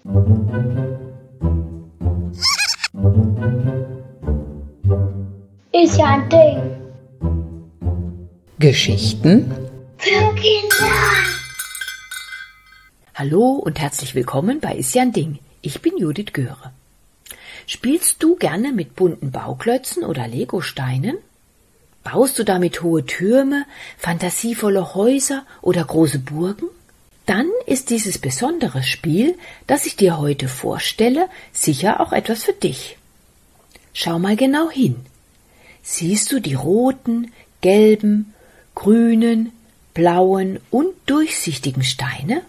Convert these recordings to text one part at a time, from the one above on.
Ist ja ein Ding. Geschichten Für Kinder. Hallo und herzlich willkommen bei Ist ja ein Ding. Ich bin Judith Göre. Spielst du gerne mit bunten Bauklötzen oder Legosteinen? Baust du damit hohe Türme, fantasievolle Häuser oder große Burgen? Dann ist dieses besondere Spiel, das ich dir heute vorstelle, sicher auch etwas für dich. Schau mal genau hin. Siehst du die roten, gelben, grünen, blauen und durchsichtigen Steine?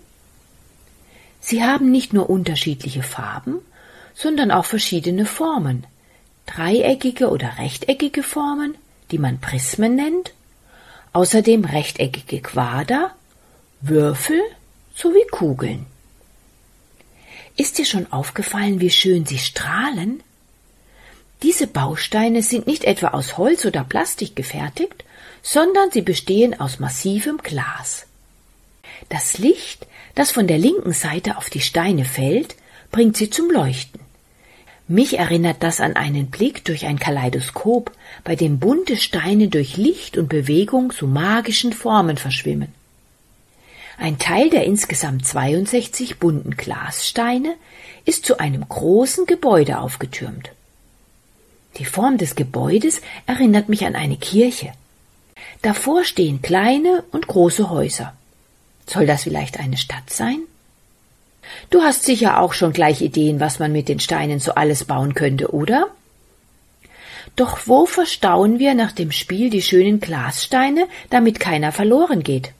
Sie haben nicht nur unterschiedliche Farben, sondern auch verschiedene Formen, dreieckige oder rechteckige Formen, die man Prismen nennt, außerdem rechteckige Quader, Würfel sowie Kugeln. Ist dir schon aufgefallen, wie schön sie strahlen? Diese Bausteine sind nicht etwa aus Holz oder Plastik gefertigt, sondern sie bestehen aus massivem Glas. Das Licht, das von der linken Seite auf die Steine fällt, bringt sie zum Leuchten. Mich erinnert das an einen Blick durch ein Kaleidoskop, bei dem bunte Steine durch Licht und Bewegung zu magischen Formen verschwimmen. Ein Teil der insgesamt 62 bunten Glassteine ist zu einem großen Gebäude aufgetürmt. Die Form des Gebäudes erinnert mich an eine Kirche. Davor stehen kleine und große Häuser. Soll das vielleicht eine Stadt sein? Du hast sicher auch schon gleich Ideen, was man mit den Steinen so alles bauen könnte, oder? Doch wo verstauen wir nach dem Spiel die schönen Glassteine, damit keiner verloren geht?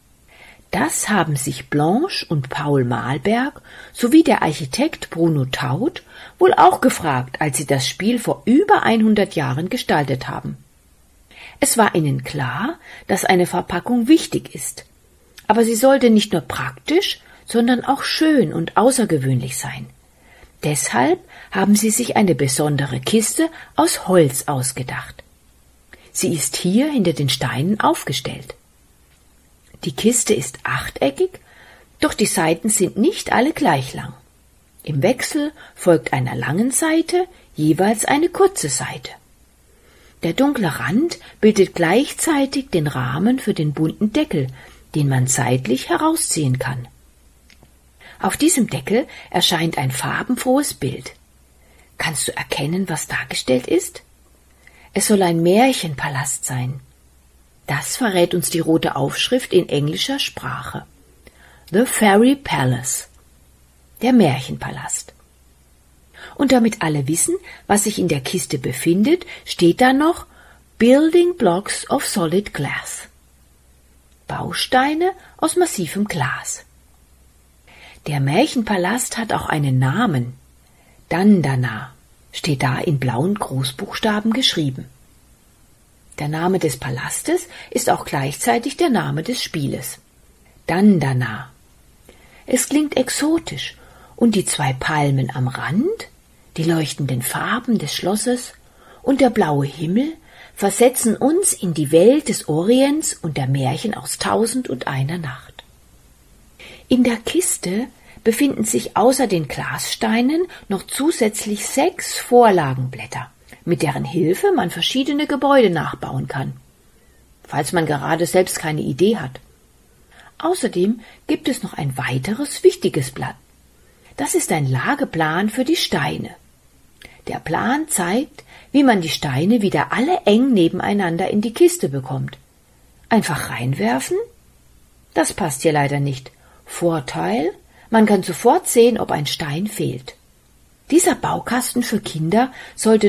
Das haben sich Blanche und Paul Malberg sowie der Architekt Bruno Taut wohl auch gefragt, als sie das Spiel vor über 100 Jahren gestaltet haben. Es war ihnen klar, dass eine Verpackung wichtig ist, aber sie sollte nicht nur praktisch, sondern auch schön und außergewöhnlich sein. Deshalb haben sie sich eine besondere Kiste aus Holz ausgedacht. Sie ist hier hinter den Steinen aufgestellt. Die Kiste ist achteckig, doch die Seiten sind nicht alle gleich lang. Im Wechsel folgt einer langen Seite jeweils eine kurze Seite. Der dunkle Rand bildet gleichzeitig den Rahmen für den bunten Deckel, den man seitlich herausziehen kann. Auf diesem Deckel erscheint ein farbenfrohes Bild. Kannst du erkennen, was dargestellt ist? Es soll ein Märchenpalast sein. Das verrät uns die rote Aufschrift in englischer Sprache. The Fairy Palace. Der Märchenpalast. Und damit alle wissen, was sich in der Kiste befindet, steht da noch Building Blocks of Solid Glass. Bausteine aus massivem Glas. Der Märchenpalast hat auch einen Namen. Dandana steht da in blauen Großbuchstaben geschrieben. Der Name des Palastes ist auch gleichzeitig der Name des Spieles. Dandana. Es klingt exotisch und die zwei Palmen am Rand, die leuchtenden Farben des Schlosses und der blaue Himmel versetzen uns in die Welt des Orients und der Märchen aus 1001 Nacht. In der Kiste befinden sich außer den Glassteinen noch zusätzlich 6 Vorlagenblätter, mit deren Hilfe man verschiedene Gebäude nachbauen kann, falls man gerade selbst keine Idee hat. Außerdem gibt es noch ein weiteres wichtiges Blatt. Das ist ein Lageplan für die Steine. Der Plan zeigt, wie man die Steine wieder alle eng nebeneinander in die Kiste bekommt. Einfach reinwerfen? Das passt hier leider nicht. Vorteil: man kann sofort sehen, ob ein Stein fehlt. Dieser Baukasten für Kinder sollte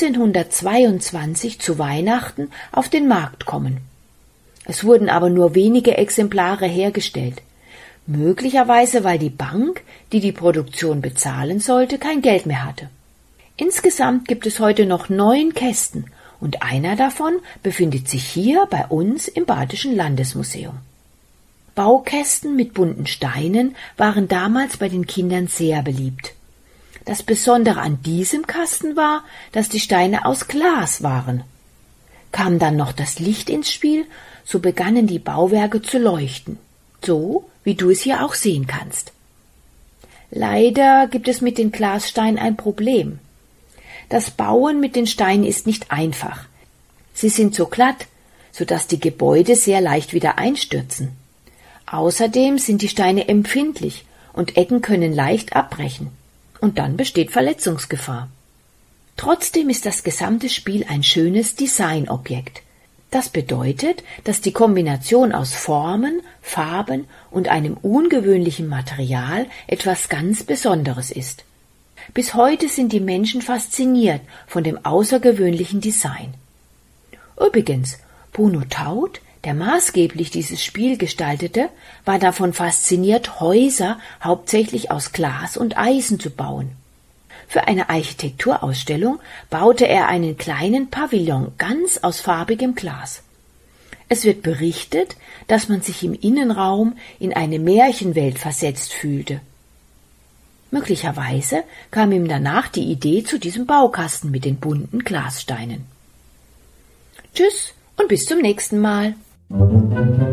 1922 zu Weihnachten auf den Markt kommen. Es wurden aber nur wenige Exemplare hergestellt. Möglicherweise, weil die Bank, die die Produktion bezahlen sollte, kein Geld mehr hatte. Insgesamt gibt es heute noch 9 Kästen und einer davon befindet sich hier bei uns im Badischen Landesmuseum. Baukästen mit bunten Steinen waren damals bei den Kindern sehr beliebt. Das Besondere an diesem Kasten war, dass die Steine aus Glas waren. Kam dann noch das Licht ins Spiel, so begannen die Bauwerke zu leuchten, so wie du es hier auch sehen kannst. Leider gibt es mit den Glassteinen ein Problem. Das Bauen mit den Steinen ist nicht einfach. Sie sind so glatt, sodass die Gebäude sehr leicht wieder einstürzen. Außerdem sind die Steine empfindlich und Ecken können leicht abbrechen. Und dann besteht Verletzungsgefahr. Trotzdem ist das gesamte Spiel ein schönes Designobjekt. Das bedeutet, dass die Kombination aus Formen, Farben und einem ungewöhnlichen Material etwas ganz Besonderes ist. Bis heute sind die Menschen fasziniert von dem außergewöhnlichen Design. Übrigens, Bruno Taut, der maßgeblich dieses Spiel gestaltete, war davon fasziniert, Häuser hauptsächlich aus Glas und Eisen zu bauen. Für eine Architekturausstellung baute er einen kleinen Pavillon ganz aus farbigem Glas. Es wird berichtet, dass man sich im Innenraum in eine Märchenwelt versetzt fühlte. Möglicherweise kam ihm danach die Idee zu diesem Baukasten mit den bunten Glassteinen. Tschüss und bis zum nächsten Mal.